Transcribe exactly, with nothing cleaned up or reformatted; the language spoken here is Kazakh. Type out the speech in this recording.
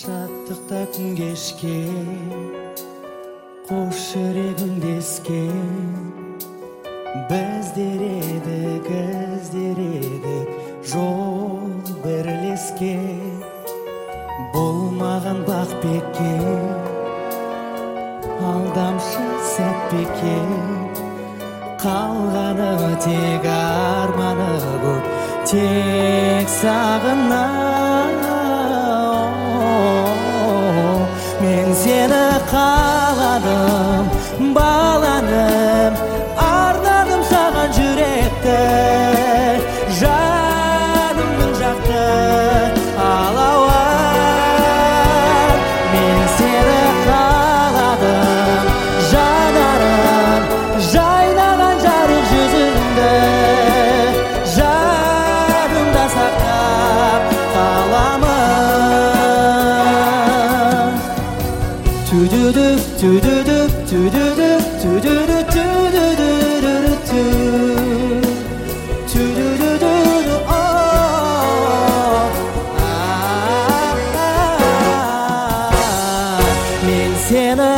шаттықта күн кешкен, қош жүрегім дескен. Біздер едік, іздер едік, жол бірлескен. Болмаған бақ бекен, алдамшы сәт бекен. Қалғаны тек арманы көп, тек сағына. Мен сені қаладым, баланым, арнадым саған жүректі, жанымның жақты алауы. Мен сені қаладым, жанарым, жайнаған жарық жүзіңді, жадымда сақтап қаламын. Ту-ду-ду, ту-ду-ду, ту-ду-ду, ту-ду-ду, ту-ду-ду-ду-ду-ду. Ту-ду-ду-ду-ду, о. А-а-а. Мен сені